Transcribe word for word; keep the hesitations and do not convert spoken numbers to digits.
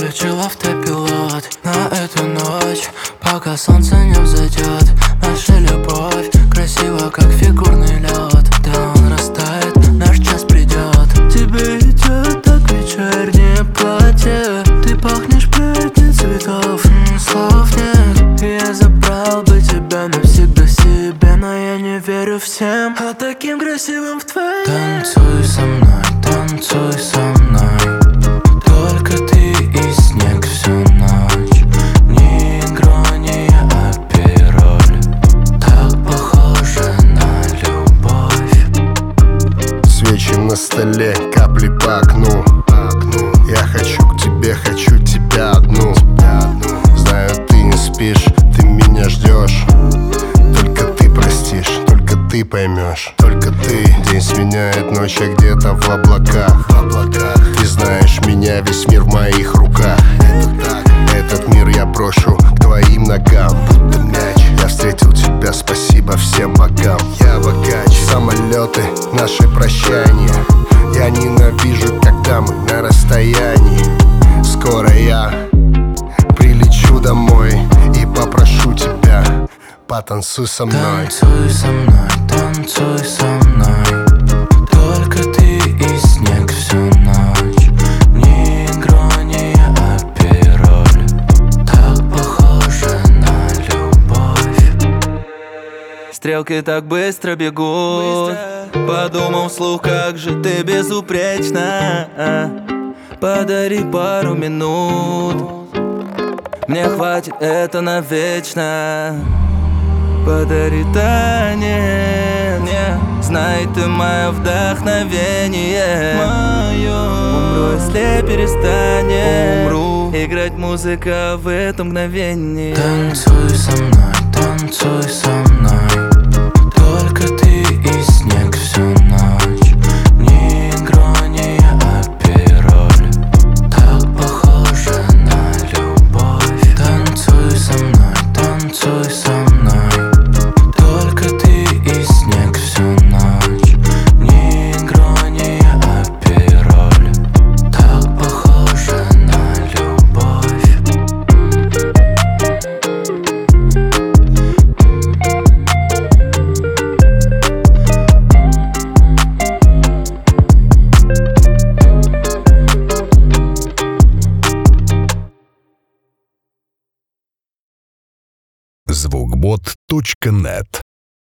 включил автопилот на эту ночь, пока солнце не взойдет. Наша любовь красива, как фигурный лед. Да он растает, наш час придет. Тебе идет так вечернее платье. Ты пахнешь приятнее цветов, слов нет. Я забрал бы тебя навсегда себе, но я не верю всем, а таким красивым в твоей. Танцуй со мной, танцуй со мной, только ты и снег всю ночь. Ни игронии, а пироль, так похоже на любовь. Свечи на столе, капли по окну. Я хочу к тебе, хочу тебя одну. Знаю, ты не спишь, ты меня ждешь. Только ты простишь, только ты поймешь. Только ты. День сменяет ночь, а где-то в облаках. Ты знаешь меня, весь мир в моих руках. Этот мир я брошу к твоим ногам, будто мяч. Я встретил тебя, спасибо всем богам. Я богач. Самолеты, наши прощания. Я ненавижу, когда мы на расстоянии. Скоро я прилечу домой и попрошу тебя: потанцуй со мной. Танцуй со мной, танцуй со мной, только ты и снег всю ночь. Ни игронии, а пироль, так похоже на любовь. Стрелки так быстро бегут, подумал вслух, как же ты безупречна. Подари пару минут, мне хватит это навечно. Подари танец, не, знай, ты мое вдохновение. Умру, если перестанет Умру. играть музыка в это мгновение. Танцуй со мной, танцуй со мной, только ты и снег всю ночь. Ни игронии, а пироль, так похоже на любовь. Танцуй со мной, танцуй со мной, только ты и снег всю ночь. Ни игронии, а пироль, так похоже на любовь. звукбот точка нет